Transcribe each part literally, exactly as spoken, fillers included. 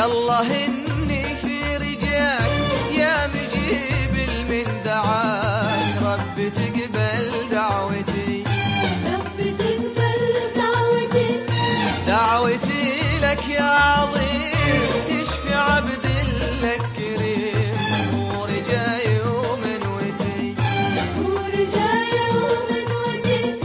يلا هني في رجاك يا مجيب من دعاك، رب تقبل دعوتي، رب تقبل دعوتي، دعوتي لك يا عظيم تشفي عبد لك كريم، نور جاي ومنوتي، نور جاي ومنوتي.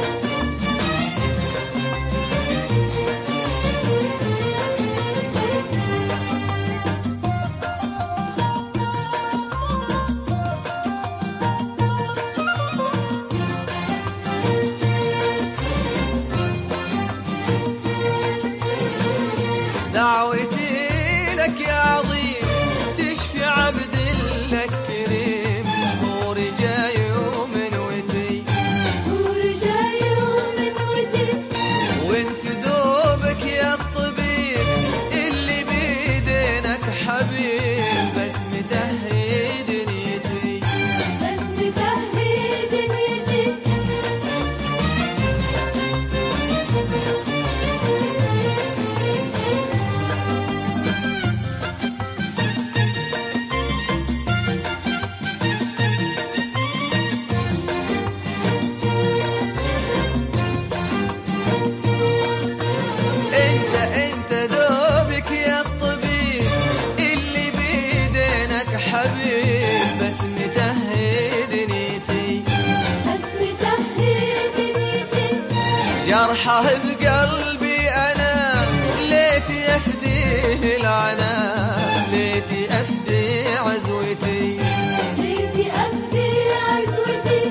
دعوتي لك يا عظيم تشفي عبد لك كريم، نور جاي ومنوتي، نور جاي ومنوتي. وانت دوبك يا الطبيب اللي بيدينك حبيب، بس متهي دنيتي، بس متهي دنيتي. انت انت دوبك يا الطبيب اللي بيدينك حبيب، بس متهي دنيتي، بس متهي دنيتي. جرحه بقلبي انا ليتي افديه العنا، ليتي افدي عزوتي، ليتي أفدي عزوتي.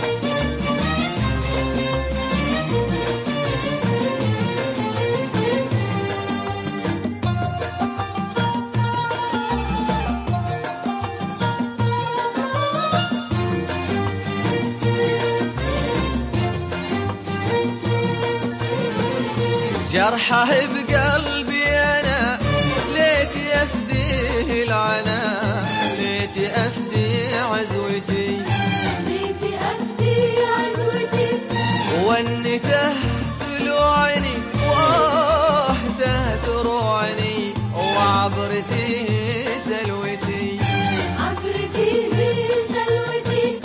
جرحه بقلبي انا ليتي افديه العنا، ليتي افدي عزوتي، ليتي أفدي عزوتي. ونته تلوعني واهته تروعني، وعبرتي سلوتي، عبرتي سلوتي.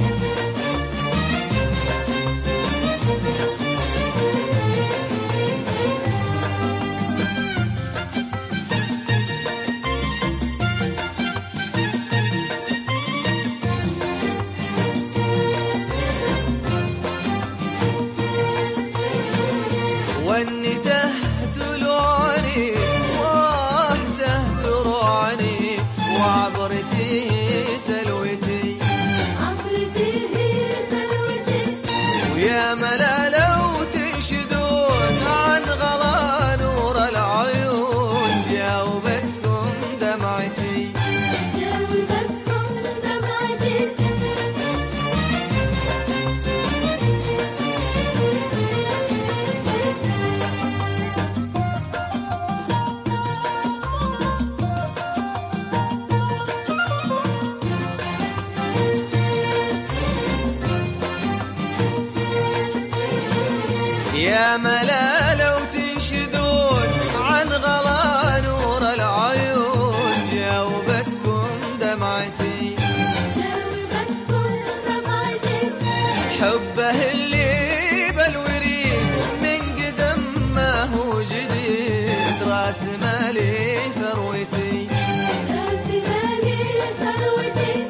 ونته تلوعني واهته تروعني، وعبرتي سلوتي، عبرتي سلوتي. ويا ملا لو تنشدون عن غلا نور العيون، جاوبتكم دمعتي، جاوبتكم دمعتي. يا ملا لو تنشدون عن غلا نور العيون، جاوبتكم دمعتي، جاوبتكم دمعتي. حبه اللي بالوريد من قدم ما هو جديد، راس مالي ثروتي، راس مالي ثروتي.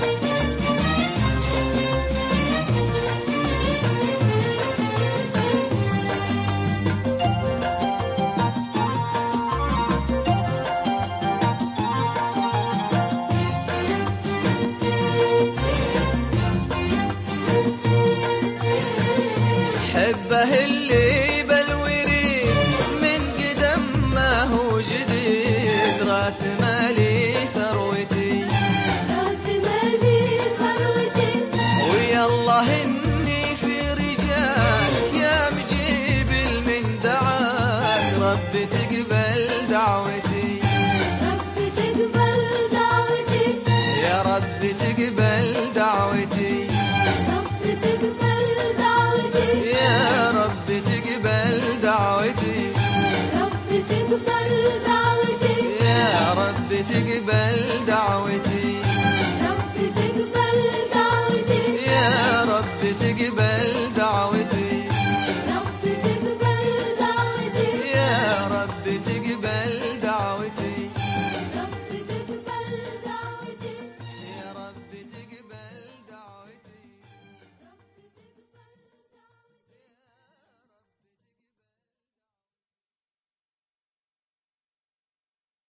حبه اللي بالوريد من قدم ما هو جديد، راس مالي ثروتي، راس مالي ثروتي. ويلا هني في رجالك يا مجيب من دعاك، رب تقبل دعوتي، رب تقبل دعوتي، يا رب تقبل دعوتي، رب تقبل دعوتي. يا رب تقبل دعوتي، رب تقبل دعوتي. يا تقبل